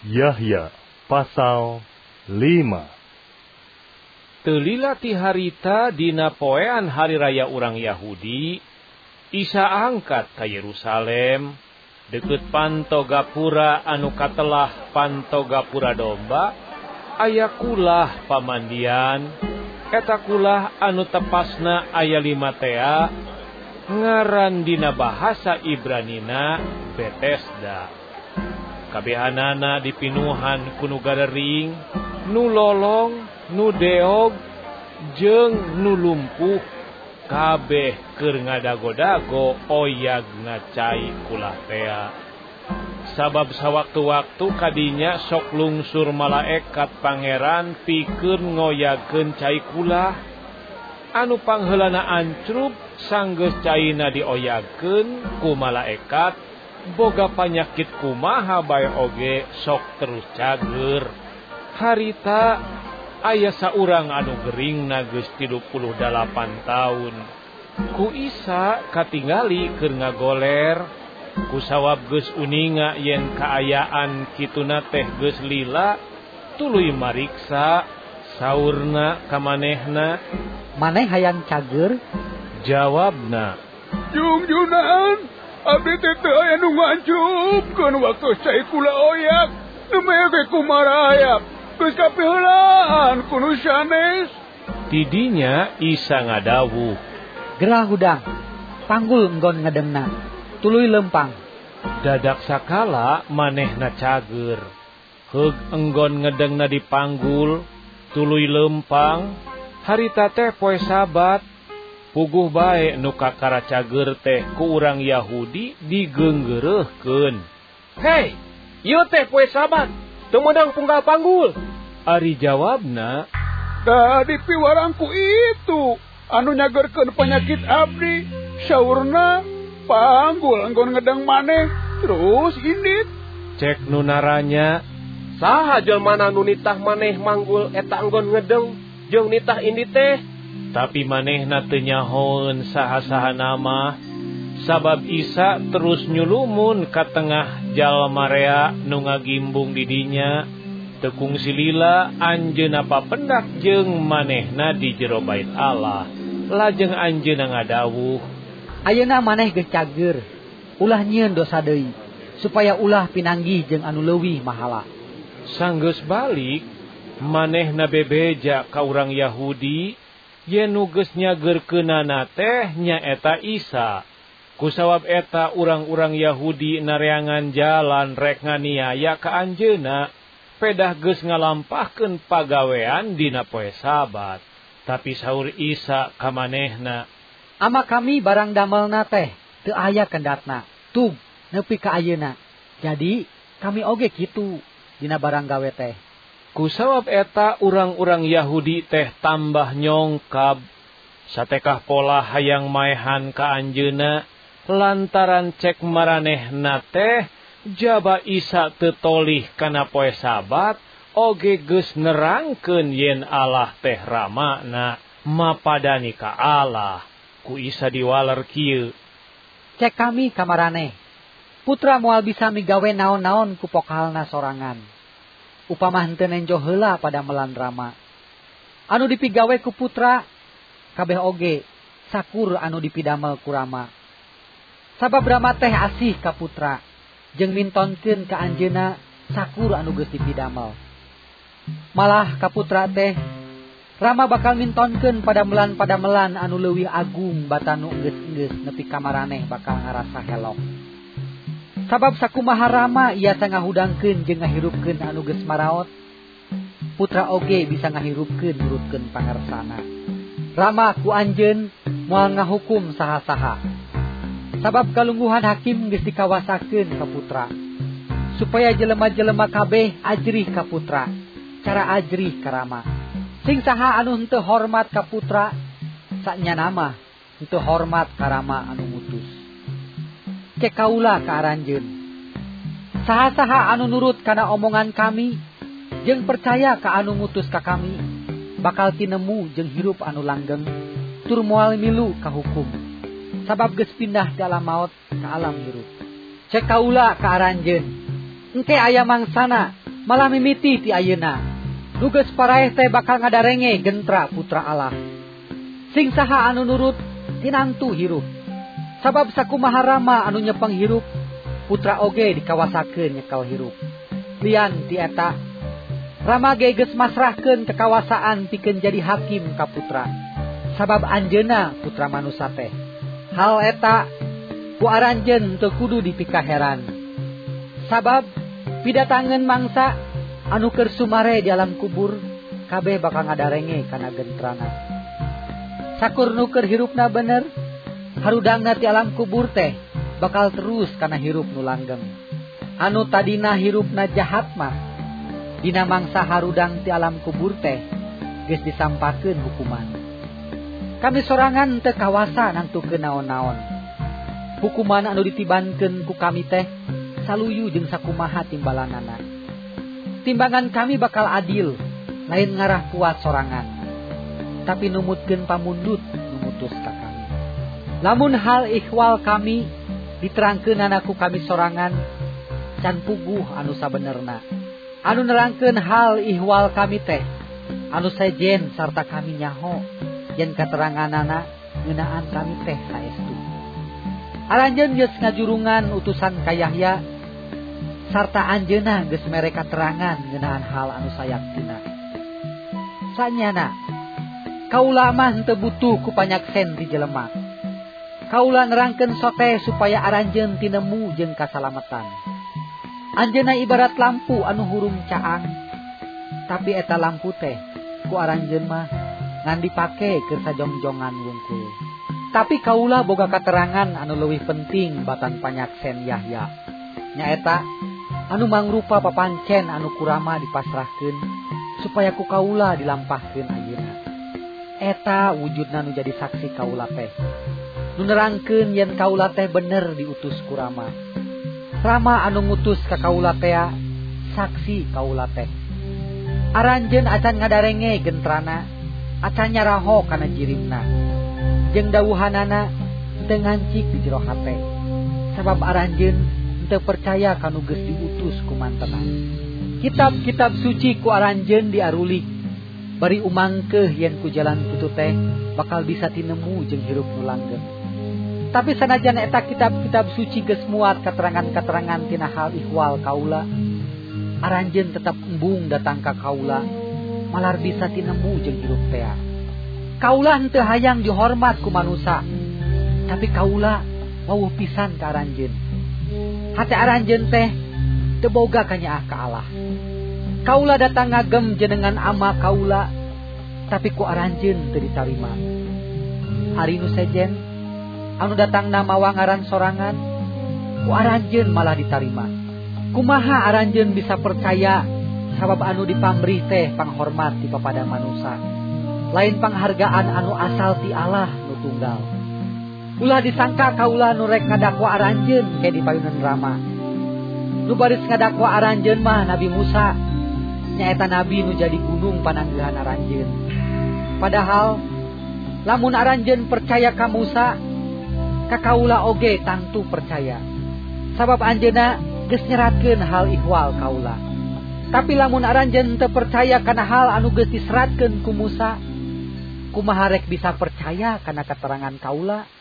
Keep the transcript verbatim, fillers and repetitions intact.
Yahya pasal lima. Teulila ti harita dina poean hari raya urang Yahudi, Isa angkat ka Yerusalem, deket panto gapura anu katelah panto gapura domba, aya kulah pamandian, eta kulah anu tepasna aya lima tea, ngaran dina bahasa Ibranina Betesda. Kabehanana dipinuhan ku nu garering, nu lolong, nu deog, jeung nu lumpuh, kabeh keur ngadago-dago oyag ngacai kulah tea. Sabab sawaktu-waktu kadinya sok lungsur malaekat pangeran pikeun ngoyagkeun cai kulah, anu pangheulana ancrup sanggeus caina dioyagkeun ku malaekat, boga panyakit kumaha bae oge sok terus cager. Harita aya saurang anu geringna geus tilu puluh dalapan taun. Ku Isa katingali keur ngagoler, ku sawab geus uninga yen kaayaan kituna teh geus lila, tuluy mariksa. Saurna ka manehna, "Maneh hayang cager?" Jawabna, "Jungjungan, abdi teh teu aya nu ngancupkeun waktu cai kula oyak, nu mege kumarayap, geus kapiheulaan ku nu sanes." Tidinya Isa ngadawuh, "Gerah hudang, panggul enggon ngedengna, tuluy lempang." Dadak sakala manehna cager. Heug enggon ngedengna dipanggul, tuluy lempang. Harita teh poe Sabat, puguh bae nu kakara cager teh ku urang Yahudi digeunggeureurkeun. "Hei, ieu teh poe Sabat, teu meunang punggal panggul." Ari jawabna, "Da dipiwarangku itu anu nyagerkeun panyakit abdi, saurna panggul enggon ngedeng maneh terus indit." Cek nu naranya, "Saha jelmana nu nitah maneh manggul eta enggon ngedeng jeung nitah indit teh?" Tapi manehna teu nyahoeun saha-saha nama, sabab Isa terus nyulumun ka tengah jalma rea nu ngagimbung di dinya, teu kungsi lila anjeunna papendak jeung manehna di jero bait Allah. Lajeng anjeunna ngadawuh, "Ayeuna maneh geus cager, ulah nyieun dosa deui, supaya ulah pinanggih jeung anu leuwih mahala." Sanggeus balik, manehna bebeja ka urang Yahudi, yen nu geus nyagerkeunana teh nyaeta Isa. Kusawab eta urang-urang Yahudi nareangan jalan rek nganiaya ka anjeunna, pedah geus ngalampahkeun pagawean dina poe Sabat. Tapi saur Isa ka manehna, "Ama kami barang damelna teh teu aya kendatna, tug nepi ka ayeuna. Jadi kami oge kitu dina barang gawe teh." Kusawab eta urang-urang Yahudi teh tambah nyongkab, satekah pola hayang maehan ka anjeunna, lantaran cek maranehna teh jaba Isa teu tolih kana poe Sabat, oge geus nerangkeun yen Allah teh ramana, mapadani ka Allah. Ku Isa diwaler kieu, "Cek kami ka maraneh, putra moal bisa migawe naon-naon ku pokalna sorangan. Upama henteu nenjo heula pada melan Rama. Anu dipigawe ku putra, kabeh oge sakur anu dipidamel ku Rama. Sabab Rama teh asih ka putra, jeung mintonkeun ka anjeunna sakur anu geus dipidamel. Malah ka putra teh, Rama bakal mintonkeun pada melan-pada melan anu leuwih agung batanu geus-geus nepi ka maraneh bakal ngarasa helok. Sabab sakumaha Rama ia ngahudangkeun jeung ngahirupkeun anu geus maraot, putra oge bisa ngahirupkeun nurutkeun pangarsana. Rama ku anjeun moal ngahukum saha-saha. Sabab kalungguhan hakim geus dikawasakeun ka putra, supaya jelema-jelema kabeh ajrih ka putra, cara ajrih ka Rama. Sing saha anu henteu hormat ka putra, saknyana mah henteu hormat ka Rama anu ngutus. Cek kaula ka aranjeun, saha-saha anu nurut kana omongan kami jeung percaya ka anu ngutus ka kami, bakal tinemu jeung hirup anu langgeng, tur moal milu ka hukum, sabab geus pindah ti alam maot ka alam hirup. Cek kaula ka aranjeun, engke aya mangsana Malah mimiti ti ayeuna nugas paraeh teh bakal ngadarenge gentra putra Allah. Sing saha anu nurut tinantu hirup. Sabab sakumaha rama anu nyepeng hirup, putra oge dikawasakeun nyekel hirup. Lian ti eta rama ge geus masrahkeun kekawasaan pikeun jadi hakim ka putra. Sabab anjeunna putra manusa teh. Hal eta ku aranjeun teu kudu dipikaheran. Sabab pidatangeun mangsa anu keur sumare di alam kubur kabeh bakal ngadarenge kana gentrana. Sakur nu keur hirupna bener, harudangna ti alam kubur teh bakal terus kana hirup nu langgeng. Anu tadina hirupna jahat mah dina mangsa harudang ti alam kubur teh geus disampakeun hukuman. Kami sorangan teu kawasa nangtukeun naon-naon. Hukuman anu ditibankeun ku kami teh saluyu jeung sakumaha timbalanana. Timbangan kami bakal adil, lain ngarah kuat sorangan. Tapi numutkeun pamundut numutus ka kami. Lamun hal ikhwal kami diterangkeunana ku kami sorangan, can puguh anu sabenerna. Anu nerangkeun hal ihwal kami teh anu sejen sarta kami nyaho yen kateranganana ngeunaan kami teh saestu. Aranjeun geus ngajurungan utusan ka Yahya sarta anjeunna geus mere katerangan ngeunaan hal anu sayaktina. Sanyana kaula mah henteu butuh ku panyaksen ti jelema. Kaula nerangkeun sote supaya aranjeun tinemu jeung kasalametan. Anjeunna ibarat lampu anu hurung caang, tapi eta lampu teh ku aranjeun mah ngan dipake keur sajongjongan wungkul. Tapi kaula boga katerangan anu leuwih penting batan panyaksen Yahya. Nyaeta anu mangrupa papancen anu kurama dipasrahkeun supaya ku kaula dilampahkeun ayeuna. Eta wujudna nu jadi saksi kaula teh. Nu nerangkeun yen kaula teh bener diutus ku Rama. Rama anu ngutus ka kaula teh saksi kaula teh. Aranjeun acan ngadarenge gentrana, acan nyaraho kana jirimna. Jeung dawuhanana teu ngancik di jero hate. Sabab aranjeun teu percaya kanu geus diutus ku mantena. Kitab-kitab suci ku aranjeun diarulik. Bari umangkeuh yen ku jalan kitu teh bakal bisa tinemu jeung hirup nu langgeng. Tapi sanajan eta kitab-kitab suci geus muat katerangan-katerangan tina hal ihwal kaula, aranjeun tetap embung datang ka kaula, malar bisa tinemu jeung hirup teh. Kaula henteu hayang dihormat ku manusia, tapi kaula wawuh pisan ka aranjeun. Hate aranjeun teh teu boga kanyaah ka Allah. Kaula datang ngagem jenengan ama kaula, tapi ku aranjeun teu ditarima. Ari nu sejen anu datang nama wangaran sorangan, ku aranjeun malah ditarima. Kumaha aranjeun bisa percaya sabab anu dipamrih teh panghormat ti papada manusia, lain panghargaan anu asal ti Allah nu tunggal. Ulah disangka kaula nu rek ngadakwa aranjeun ke di payunan Rama. Nu baris ngadakwa aranjeun mah Nabi Musa, nyaeta nabi nu jadi gunung pananggihan aranjeun. Padahal lamun aranjeun percaya ka Musa, ka kaula oge tangtu percaya. Sabab anjeunna geus nyeratkeun hal ihwal kaula. Tapi lamun aranjeun teu percaya kana hal anu geus diseratkeun ku Musa, kumaha rek bisa percaya kana keterangan kaula?